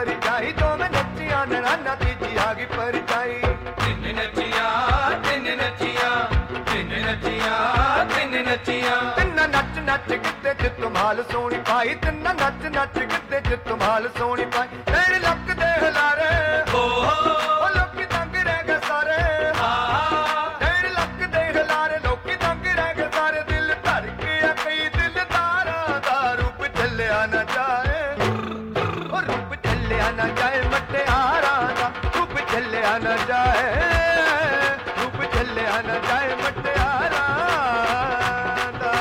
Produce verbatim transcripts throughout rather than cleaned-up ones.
परछाई दोवें नचिया नैना तीजी आ गई परछाई तिन नचिया तिन नचिया तिन नचिया तिन नचिया तिन्ना नच नच गिद्धे च धमाल सोहनी पाई तिन्ना नच नच गिद्धे च धमाल सोहनी पाई तेरे लक दे हिलारे ओ ओ लोकी दंग रह गए सारे तेरे लक दे हिलारे लोकी दंग रह गए सारे दिल धर के कई दिलदारा दा रूप झल्लिया ना जाए ओ रूप झल्लिया ना जाए मटियारा दा रूप झल्लिया ना जाए रूप झल्लिया ना जाए मटियारा दा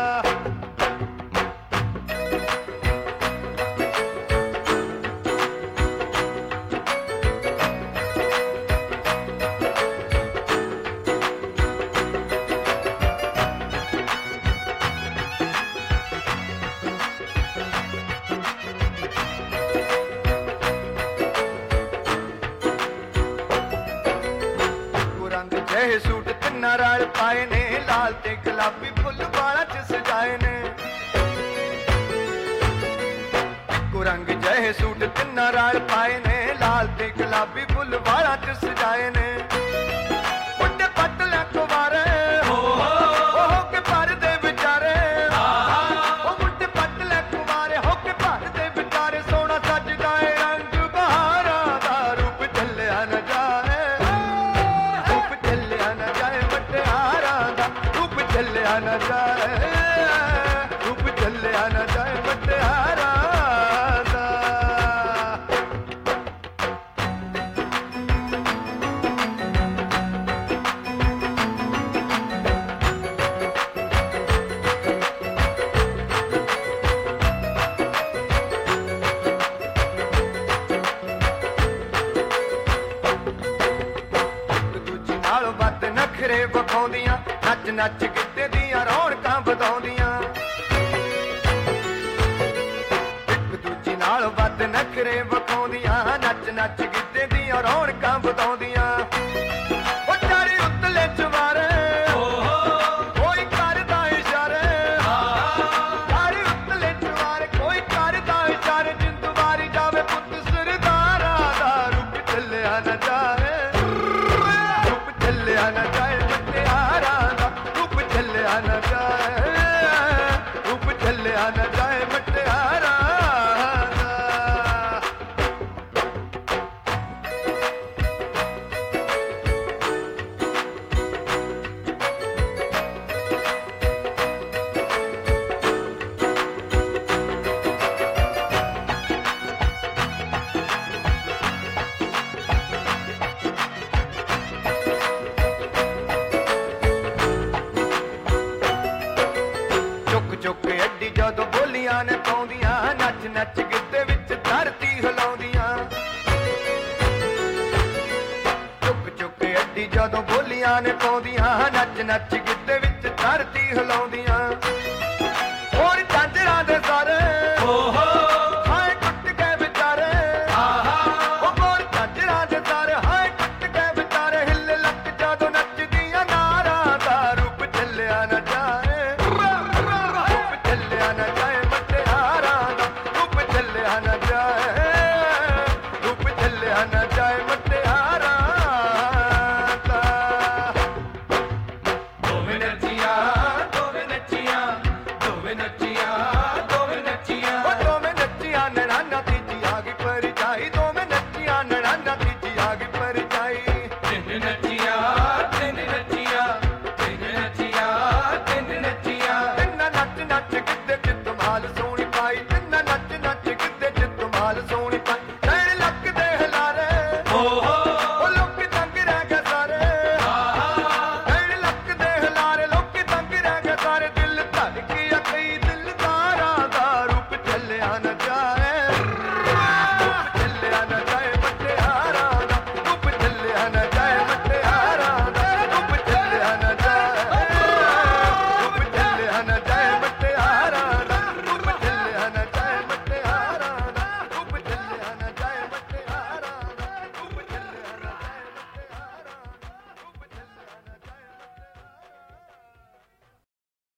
सूट तिन्ना रल पाए ने लाल ते गुलाबी फुल बाला च सजाए ने इको रंग जहे सूट तिन्ना रल पाए ने लाल ते गुलाबी फुल बाला च सजाए ने बुड्ढे पतले कुवारे हो हो के पर दे विचारे ओ बुड्ढे पतले कुवारे हो के पर दे विचारे सोना सजदा है रंग बहारा दा रूप झल्लिया न जाए झल्लिया न जाए रूप झल्लिया न जाए मटियारा दा दूजी नाल वध नखरे विखाउंदियां नच नच गिद्धे दियां रौनकां ਵਧਾਉਂਦੀਆਂ ਇੱਕ ਦੂਜੀ ਨਾਲ ਵੱਧ ਨਖਰੇ ਵਿਖਾਉਂਦੀਆਂ ਨੱਚ ਨੱਚ ਗਿੱਧੇ ਦੀਆਂ ਰੌਣਕਾਂ ਵਧਾਉਂਦੀਆਂ ਉਹ ਚਾਰੇ ਉੱਤਲੇ ਚਵਾਰੇ ਕੋਈ ਕਰਦਾ ਇਸ਼ਾਰੇ ਚਾਰੇ ਉੱਤਲੇ ਚਵਾਰੇ ਕੋਈ ਕਰਦਾ ਇਸ਼ਾਰੇ ਜਿੰਦੂ ਵਾਰੀ ਜਾਵੇ ਪੁੱਤ ਸਰਦਾਰਾ ਦਾ ਰੂਪ ਚੱਲਿਆ ਨਾ ਜਾਏ ਰੂਪ ਚੱਲਿਆ ਨਾ ਜਾਏ ਮਟਿਆਰਾ ਦਾ ਰੂਪ ਚੱਲਿਆ ਨਾ ਜਾਏ ਰੂਪ ਚੱਲਿਆ ਨਾ ਜਾਏ ਮਟਿਆਰਾ ਜਦੋਂ ਬੋਲੀਆਂ ਨੇ ਪਾਉਂਦੀਆਂ ਨੱਚ ਨੱਚ ਗਿੱਧੇ ਵਿੱਚ ਧਰਤੀ ਹਿਲਾਉਂਦੀਆਂ ਚੁੱਕ ਚੁੱਕ ਅੱਡੀ ਜਦੋਂ ਬੋਲੀਆਂ ਨੇ ਪਾਉਂਦੀਆਂ ਨੱਚ ਨੱਚ ਗਿੱਧੇ ਵਿੱਚ ਧਰਤੀ ਹਿਲਾਉਂਦੀਆਂ